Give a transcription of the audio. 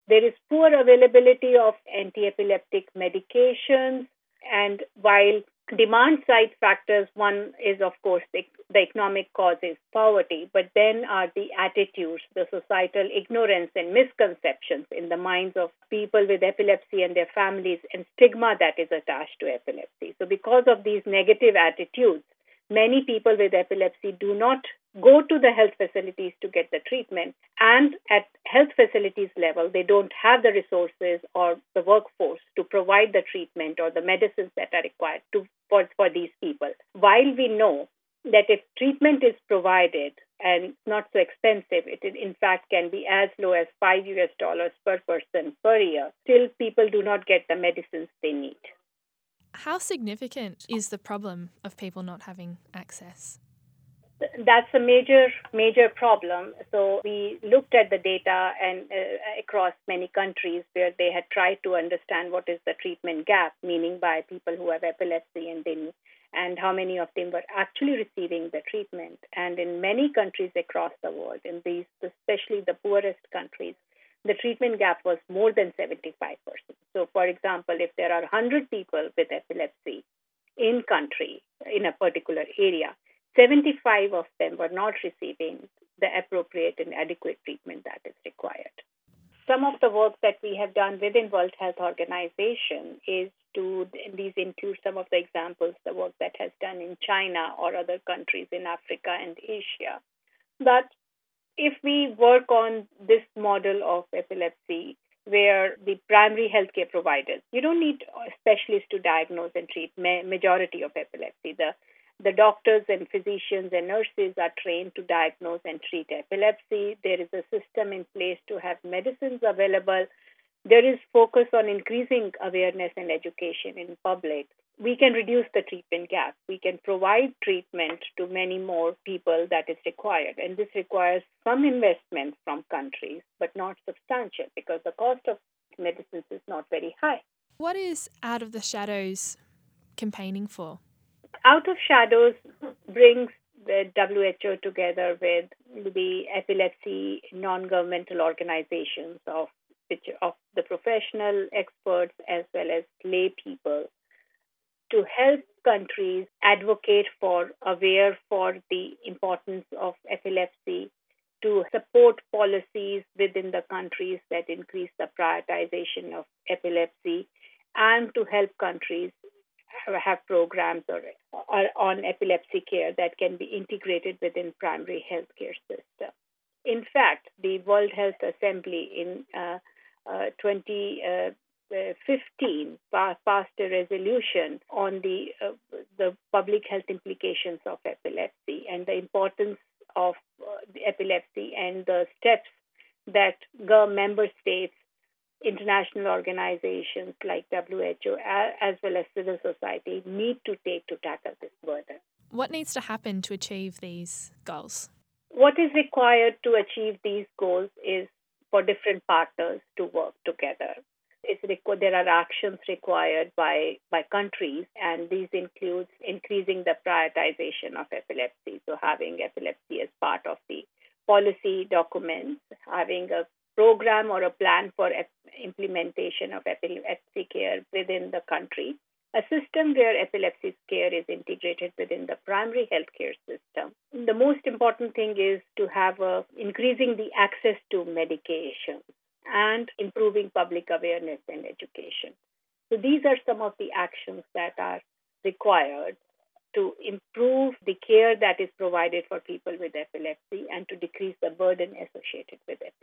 There is poor availability of anti-epileptic medications, and while demand side factors, one is, of course, the economic causes, poverty, but then are the attitudes, the societal ignorance and misconceptions in the minds of people with epilepsy and their families, and stigma that is attached to epilepsy. So, because of these negative attitudes, many people with epilepsy do not go to the health facilities to get the treatment. And at health facilities level, they don't have the resources or the workforce to provide the treatment or the medicines that are required for these people. While we know that if treatment is provided and not so expensive, it in fact can be as low as $5 per person per year, still people do not get the medicines they need. How significant is the problem of people not having access? That's a major problem. So we looked at the data and across many countries where they had tried to understand what is the treatment gap, meaning by people who have epilepsy and how many of them were actually receiving the treatment. And in many countries across the world, in these, especially the poorest countries, the treatment gap was more than 75%. So, for example, if there are 100 people with epilepsy in country, in a particular area, 75 of them were not receiving the appropriate and adequate treatment that is required. Some of the work that we have done within World Health Organization these include some of the examples, the work that has done in China or other countries in Africa and Asia. But if we work on this model of epilepsy, where the primary healthcare providers, you don't need specialists to diagnose and treat majority of epilepsy. The doctors and physicians and nurses are trained to diagnose and treat epilepsy. There is a system in place to have medicines available. There is focus on increasing awareness and education in public. We can reduce the treatment gap. We can provide treatment to many more people that is required. And this requires some investment from countries, but not substantial because the cost of medicines is not very high. What is Out of the Shadows campaigning for? Out of Shadows brings the WHO together with the epilepsy non-governmental organizations of the professional experts as well as lay people to help countries advocate aware for the importance of epilepsy, to support policies within the countries that increase the prioritization of epilepsy, and to help countries have programs or on epilepsy care that can be integrated within primary healthcare system. In fact, the World Health Assembly in 2015 passed a resolution on the public health implications of epilepsy and the importance of the epilepsy and the steps that member states, international organizations like WHO, as well as civil society, need to take to tackle this burden. What needs to happen to achieve these goals? What is required to achieve these goals is for different partners to work together. There are actions required by countries, and these include increasing the prioritization of epilepsy. So having epilepsy as part of the policy documents, having a program or a plan for implementation of epilepsy care within the country, a system where epilepsy care is integrated within the primary healthcare system. The most important thing is to have increasing the access to medication and improving public awareness and education. So these are some of the actions that are required to improve the care that is provided for people with epilepsy and to decrease the burden associated with epilepsy.